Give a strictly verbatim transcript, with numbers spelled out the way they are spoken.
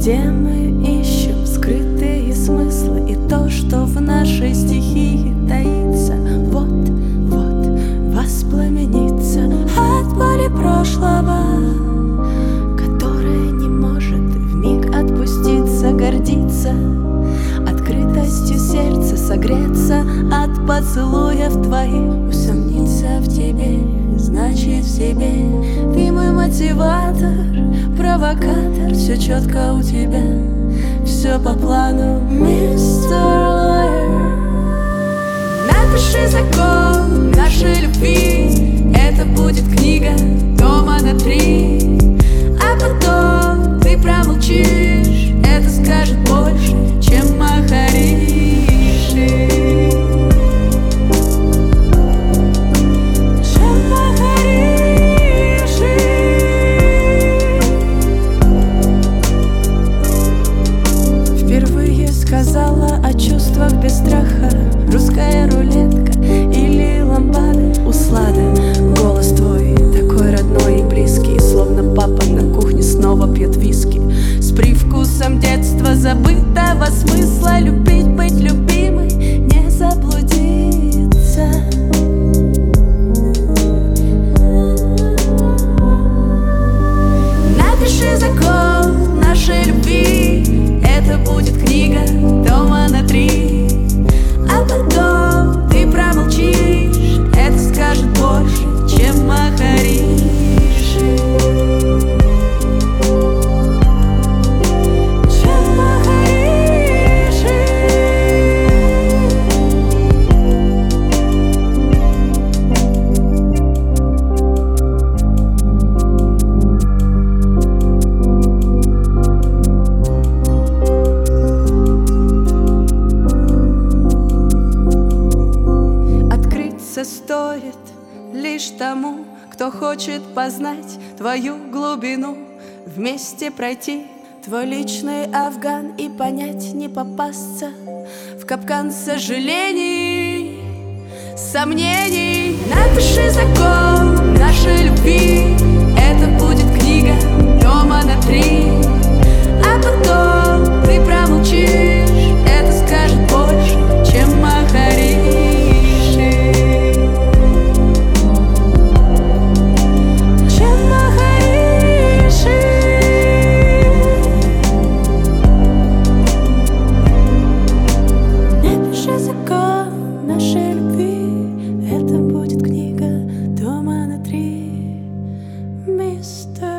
Везде мы ищем скрытые смыслы, и то, что в нашей стихии таится, вот, вот, воспламенится от боли прошлого, которая не может вмиг отпуститься, гордиться открытостью сердца, согреться от поцелуев твоих, усомниться в тебе, значит в себе. Ты мой мотиватор, провокатор, все четко у тебя, все по плану, мистер Лойер. Напиши закон нашей любви, это будет книга дома на три, а потом ты промолчишь, это скажет больше, чем Махариши. Сказала о чувствах без страха, русская рулетка или ламбада, услада. Голос твой такой родной и близкий, словно папа на кухне снова пьет виски, с привкусом детства забытого смысла. Любить, быть любимой, не заблудиться. Напиши закон нашей любви, это будет книга дома на три, а потом ты промолчишь, это скажет больше, чем Махариши. Чем Махариши. Стоит лишь тому, кто хочет познать твою глубину, вместе пройти твой личный Афган и понять, не попасться в капкан сожалений, сомнений. Напиши закон нашей любви, это будет книга дома на три, а потом ты промолчишь, это скажет больше, чем Махариши. Нашей любви, это будет книга дома на три, мистер